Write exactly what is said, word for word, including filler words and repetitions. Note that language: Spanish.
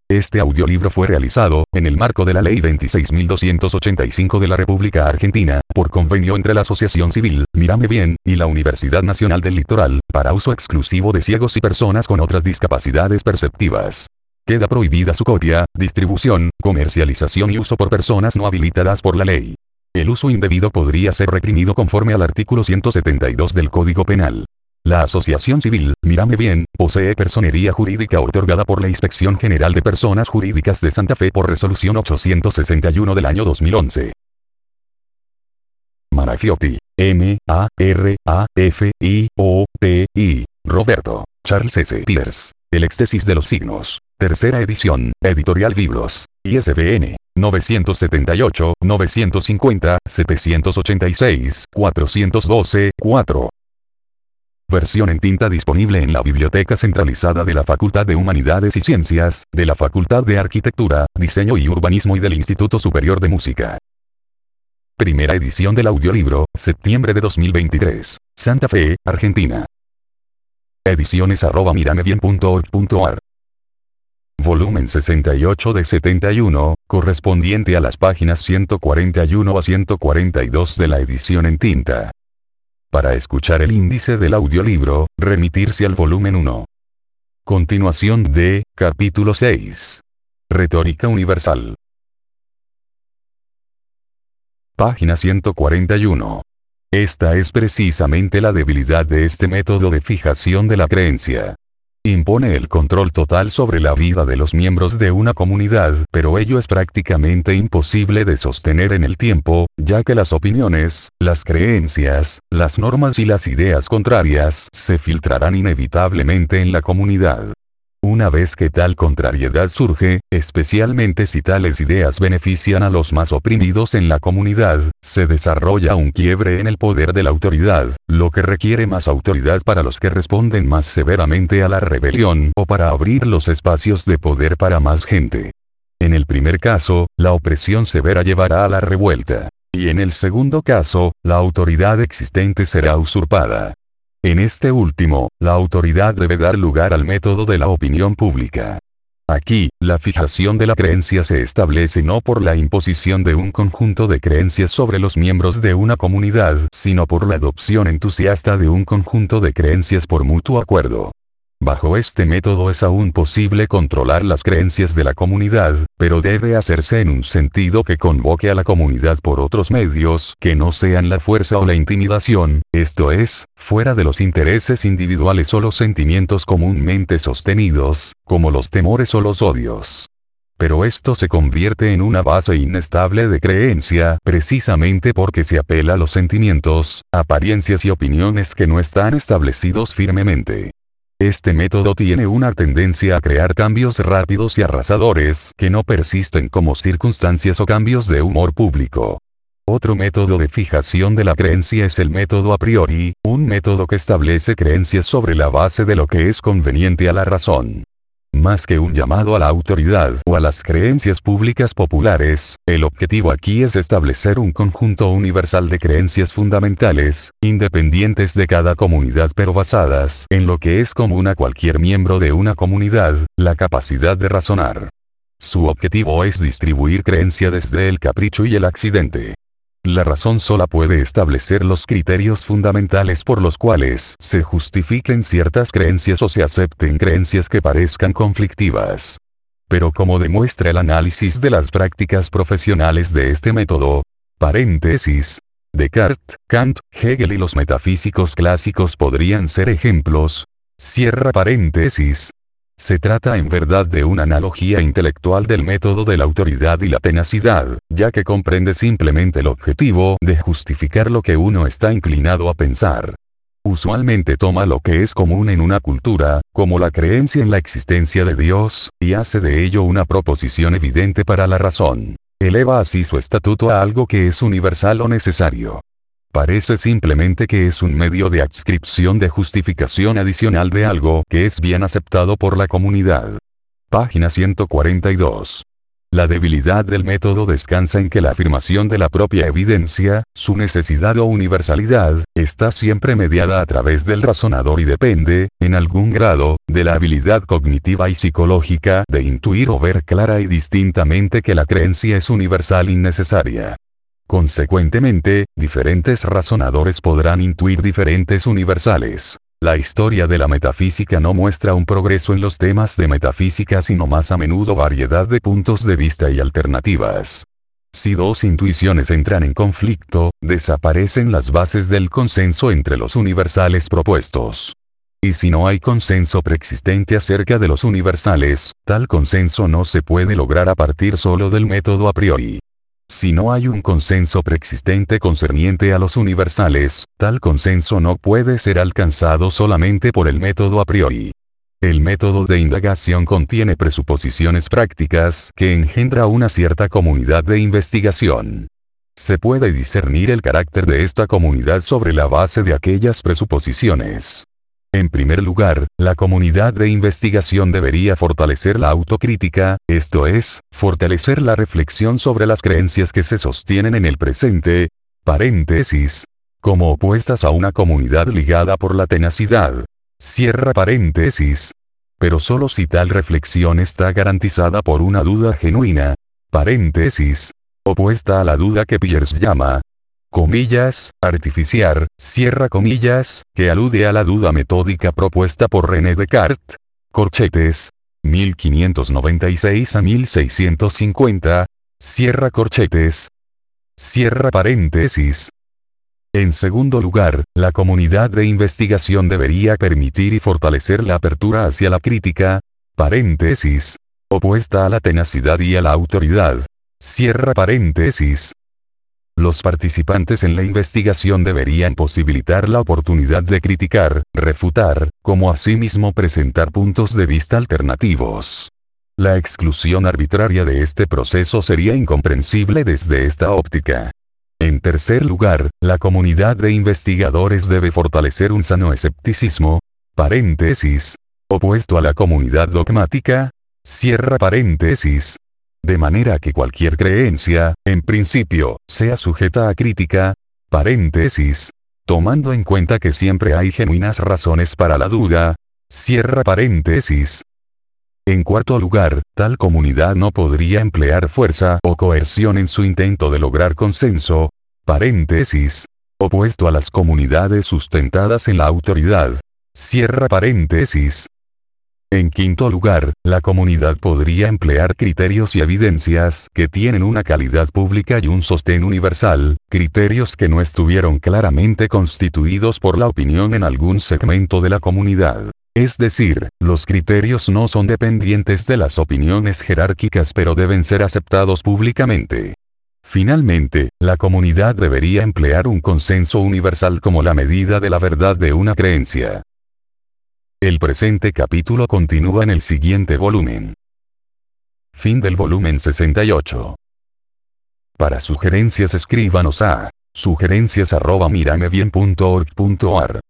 Este audiolibro fue realizado, en el marco de la Ley veintiséis mil doscientos ochenta y cinco de la República Argentina, por convenio entre la Asociación Civil, Mírame Bien, y la Universidad Nacional del Litoral, para uso exclusivo de ciegos y personas con otras discapacidades perceptivas. Queda prohibida su copia, distribución, comercialización y uso por personas no habilitadas por la ley. El uso indebido podría ser reprimido conforme al artículo ciento setenta y dos del Código Penal. La Asociación Civil, Mírame Bien, posee personería jurídica otorgada por la Inspección General de Personas Jurídicas de Santa Fe por resolución ochocientos sesenta y uno del año dos mil once. Marafiotti. M. A. R. A. F. I. O. T. I. Roberto. Charles S. Peters. El éxtasis de los signos. Tercera edición. Editorial Biblos. I S B N. novecientos setenta y ocho, novecientos cincuenta, setecientos ochenta y seis, cuatrocientos doce, cuatro. Versión en tinta disponible en la Biblioteca Centralizada de la Facultad de Humanidades y Ciencias, de la Facultad de Arquitectura, Diseño y Urbanismo y del Instituto Superior de Música. Primera edición del audiolibro, septiembre de dos mil veintitrés. Santa Fe, Argentina. Ediciones arroba miramebien punto org punto ar. Volumen sesenta y ocho de setenta y uno, correspondiente a las páginas ciento cuarenta y uno a ciento cuarenta y dos de la edición en tinta. Para escuchar el índice del audiolibro, remitirse al volumen uno. Continuación de, capítulo seis. Retórica universal. Página ciento cuarenta y uno. Esta es precisamente la debilidad de este método de fijación de la creencia. Impone el control total sobre la vida de los miembros de una comunidad, pero ello es prácticamente imposible de sostener en el tiempo, ya que las opiniones, las creencias, las normas y las ideas contrarias se filtrarán inevitablemente en la comunidad. Una vez que tal contrariedad surge, especialmente si tales ideas benefician a los más oprimidos en la comunidad, se desarrolla un quiebre en el poder de la autoridad, lo que requiere más autoridad para los que responden más severamente a la rebelión o para abrir los espacios de poder para más gente. En el primer caso, la opresión severa llevará a la revuelta. Y en el segundo caso, la autoridad existente será usurpada. En este último, la autoridad debe dar lugar al método de la opinión pública. Aquí, la fijación de la creencia se establece no por la imposición de un conjunto de creencias sobre los miembros de una comunidad, sino por la adopción entusiasta de un conjunto de creencias por mutuo acuerdo. Bajo este método es aún posible controlar las creencias de la comunidad, pero debe hacerse en un sentido que convoque a la comunidad por otros medios que no sean la fuerza o la intimidación, esto es, fuera de los intereses individuales o los sentimientos comúnmente sostenidos, como los temores o los odios. Pero esto se convierte en una base inestable de creencia, precisamente porque se apela a los sentimientos, apariencias y opiniones que no están establecidos firmemente. Este método tiene una tendencia a crear cambios rápidos y arrasadores que no persisten como circunstancias o cambios de humor público. Otro método de fijación de la creencia es el método a priori, un método que establece creencias sobre la base de lo que es conveniente a la razón. Más que un llamado a la autoridad o a las creencias públicas populares, el objetivo aquí es establecer un conjunto universal de creencias fundamentales, independientes de cada comunidad pero basadas en lo que es común a cualquier miembro de una comunidad, la capacidad de razonar. Su objetivo es distribuir creencia desde el capricho y el accidente. La razón sola puede establecer los criterios fundamentales por los cuales se justifiquen ciertas creencias o se acepten creencias que parezcan conflictivas. Pero como demuestra el análisis de las prácticas profesionales de este método, paréntesis, Descartes, Kant, Hegel y los metafísicos clásicos podrían ser ejemplos, cierra paréntesis. Se trata en verdad de una analogía intelectual del método de la autoridad y la tenacidad, ya que comprende simplemente el objetivo de justificar lo que uno está inclinado a pensar. Usualmente toma lo que es común en una cultura, como la creencia en la existencia de Dios, y hace de ello una proposición evidente para la razón. Eleva así su estatuto a algo que es universal o necesario. Parece simplemente que es un medio de adscripción de justificación adicional de algo que es bien aceptado por la comunidad. Página ciento cuarenta y dos. La debilidad del método descansa en que la afirmación de la propia evidencia, su necesidad o universalidad, está siempre mediada a través del razonador y depende, en algún grado, de la habilidad cognitiva y psicológica de intuir o ver clara y distintamente que la creencia es universal y necesaria. Consecuentemente, diferentes razonadores podrán intuir diferentes universales. La historia de la metafísica no muestra un progreso en los temas de metafísica sino más a menudo variedad de puntos de vista y alternativas. Si dos intuiciones entran en conflicto, desaparecen las bases del consenso entre los universales propuestos. Y si no hay consenso preexistente acerca de los universales, tal consenso no se puede lograr a partir solo del método a priori. Si no hay un consenso preexistente concerniente a los universales, tal consenso no puede ser alcanzado solamente por el método a priori. El método de indagación contiene presuposiciones prácticas que engendra una cierta comunidad de investigación. Se puede discernir el carácter de esta comunidad sobre la base de aquellas presuposiciones. En primer lugar, la comunidad de investigación debería fortalecer la autocrítica, esto es, fortalecer la reflexión sobre las creencias que se sostienen en el presente, paréntesis, como opuestas a una comunidad ligada por la tenacidad, cierra paréntesis. Pero solo si tal reflexión está garantizada por una duda genuina, paréntesis, opuesta a la duda que Peirce llama, comillas, artificial, cierra comillas, que alude a la duda metódica propuesta por René Descartes, corchetes, mil quinientos noventa y seis a mil seiscientos cincuenta, cierra corchetes, cierra paréntesis. En segundo lugar, la comunidad de investigación debería permitir y fortalecer la apertura hacia la crítica, paréntesis, opuesta a la tenacidad y a la autoridad, cierra paréntesis. Los participantes en la investigación deberían posibilitar la oportunidad de criticar, refutar, como asimismo presentar puntos de vista alternativos. La exclusión arbitraria de este proceso sería incomprensible desde esta óptica. En tercer lugar, la comunidad de investigadores debe fortalecer un sano escepticismo, paréntesis, opuesto a la comunidad dogmática, cierra paréntesis. De manera que cualquier creencia, en principio, sea sujeta a crítica, paréntesis, tomando en cuenta que siempre hay genuinas razones para la duda, cierra paréntesis. En cuarto lugar, tal comunidad no podría emplear fuerza o coerción en su intento de lograr consenso, paréntesis, opuesto a las comunidades sustentadas en la autoridad, cierra paréntesis. En quinto lugar, la comunidad podría emplear criterios y evidencias que tienen una calidad pública y un sostén universal, criterios que no estuvieron claramente constituidos por la opinión en algún segmento de la comunidad. Es decir, los criterios no son dependientes de las opiniones jerárquicas pero deben ser aceptados públicamente. Finalmente, la comunidad debería emplear un consenso universal como la medida de la verdad de una creencia. El presente capítulo continúa en el siguiente volumen. Fin del volumen sesenta y ocho. Para sugerencias escríbanos a sugerencias arroba miramebien punto org punto ar.